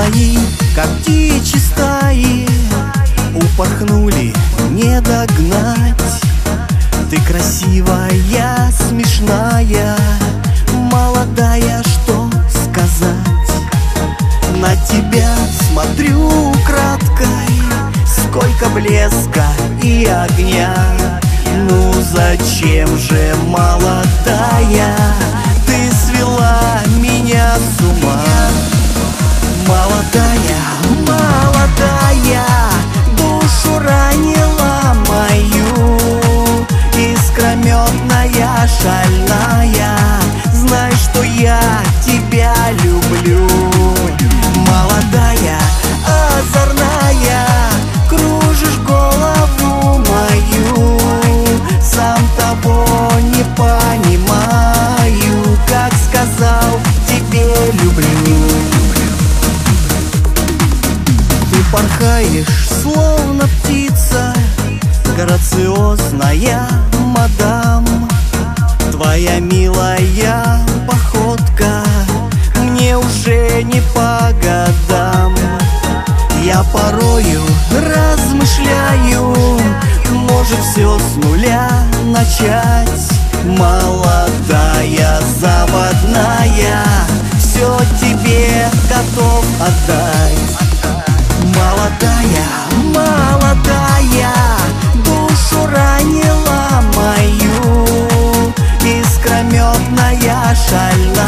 твои, как птичьи стаи, упорхнули, не догнать. Ты красивая, смешная, молодая, что сказать. На тебя смотрю украдкой, сколько блеска и огня. Ну зачем же, молодая, ты свела меня с ума? Молодая, молодая, душу ранила мою, искрометная, шальная, знай, что я тебя люблю. Молодая, озорная, кружишь голову мою, сам того не понимаю, как сказал тебе люблю. Ты порхаешь, словно птица, грациозная мадам. Твоя милая походка мне уже не по годам. Я порою размышляю, может все с нуля начать. Молодая, заводная, все тебе готов отдать. Молодая, молодая, душу ранила мою, искрометная, шальная,